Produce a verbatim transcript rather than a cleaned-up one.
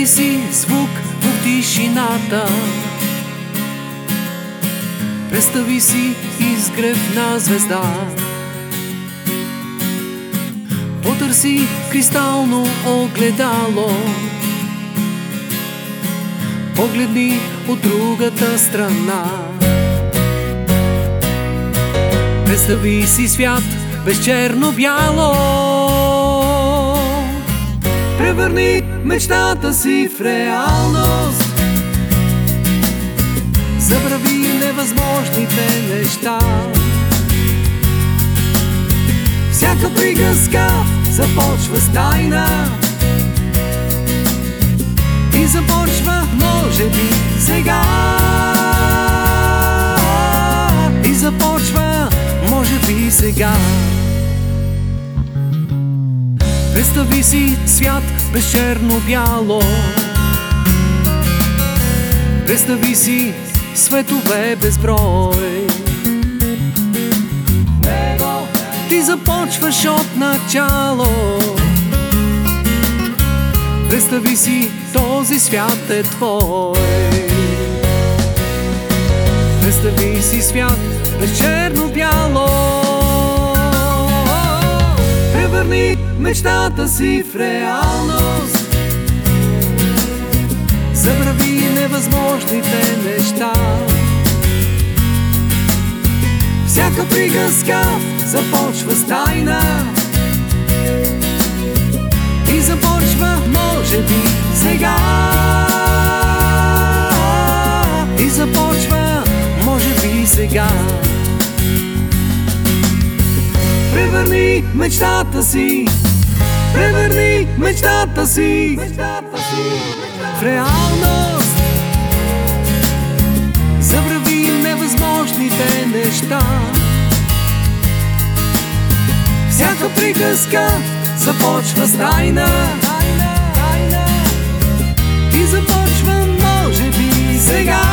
Представи си звук в тишината. Представи си изгревна звезда. Потърси кристално огледало. Погледни от другата страна. Представи си свят без черно-бяло. Превърни мечтата си в реалност. Забрави невъзможните неща. Всяка приказка започва с тайна. И започва, може би, сега. И започва, може би, сега. Представи си свят без черно-бяло. Представи си светове безброй. Ти започваш от начало. Представи си, този свят е твой. Представи си свят без черно-бяло. Превърни мечтата си в реалност. Забрави невъзможните неща. Всяка приказка започва с тайна. И започва, може би, сега. И започва, може би, сега. Превърни мечтата си. Превърни мечтата си в реалност. Забрави невъзможните неща. Всяка приказка започва с тайна. И започва, може би, сега.